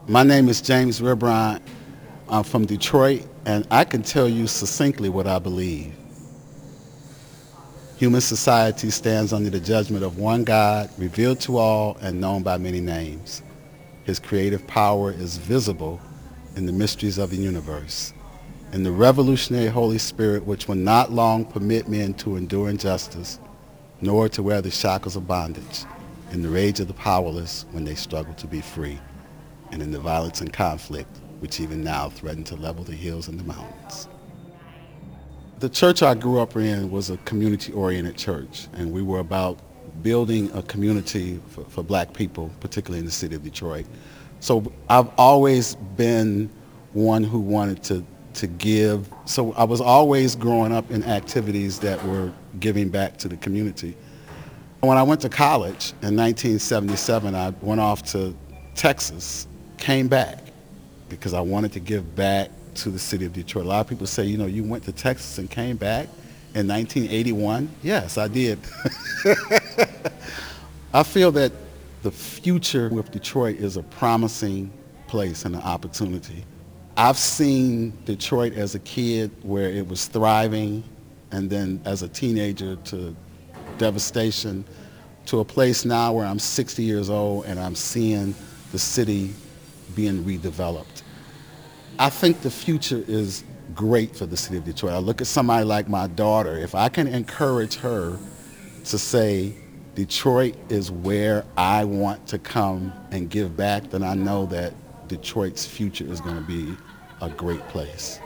My name is James Ribron. I'm from Detroit, and I can tell you succinctly what I believe. Human society stands under the judgment of one God, revealed to all and known by many names. His creative power is visible in the mysteries of the universe, in the revolutionary Holy Spirit, which will not long permit men to endure injustice, nor to wear the shackles of bondage, in the rage of the powerless when they struggle to be free, and in the violence and conflict which even now threaten to level the hills and the mountains. The church I grew up in was a community-oriented church, and we were about building a community for black people, particularly in the city of Detroit. So I've always been one who wanted to give. So I was always growing up in activities that were giving back to the community. When I went to college in 1977, I went off to Texas, came back because I wanted to give back to the city of Detroit. A lot of people say, you went to Texas and came back in 1981. Yes, I did. I feel that the future with Detroit is a promising place and an opportunity. I've seen Detroit as a kid where it was thriving, and then as a teenager to devastation, to a place now where I'm 60 years old and I'm seeing the city being redeveloped. I think the future is great for the city of Detroit. I look at somebody like my daughter. If I can encourage her to say, Detroit is where I want to come and give back, then I know that Detroit's future is going to be a great place.